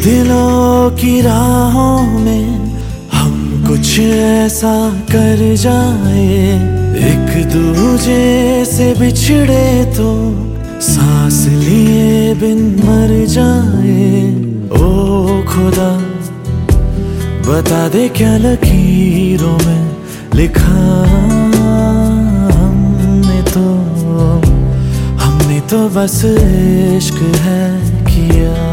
दिलों की राहों में हम कुछ ऐसा कर जाए, एक दूजे से बिछड़े तो सांस लिए बिन मर जाए। ओ खुदा बता दे क्या लकीरों में लिखा हमने तो बस इश्क है किया।